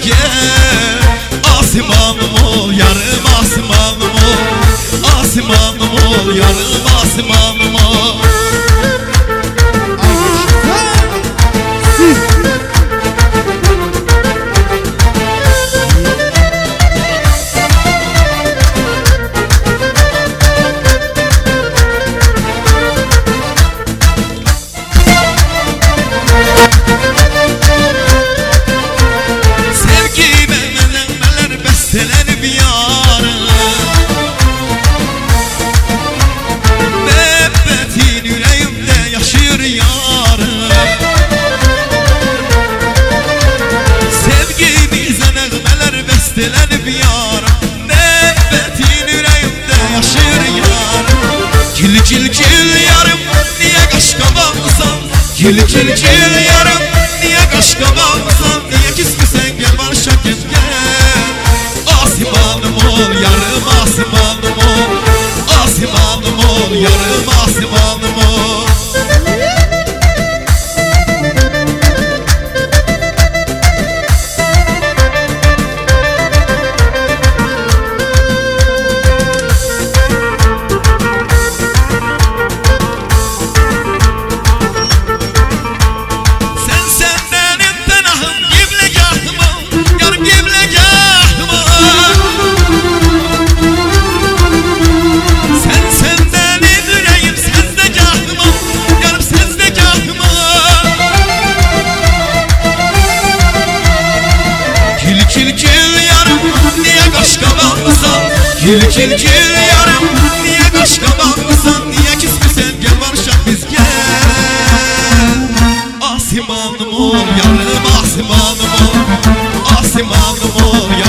gel. Asmanım ol yarım asmanım ol. Asmanım ol yarım asmanım ol. Selenip yarım Mehbetin yüreğimde yaşıyor yarım. Sevgimize nəğmələr bestelenip yarım Mehbetin yüreğimde yaşıyor yarım. Gil gil gil yarım niye kaşkamamsan. Gil gil gil yarım niye kaşkamamsan. Niye küsmüsen gel barışak gel gel. Asmanım ol yarım asmanım ol. Asmanım ol yarım asmanım ol. Sen benim penahım giblegahım ol. Yarım giblegahım ol. Gil gil gil yarım niye kaşkamamsan. Niye küsmüsen gel barışak biz gel. Asmanım ol yarım asmanım ol. Asmanım ol yarım.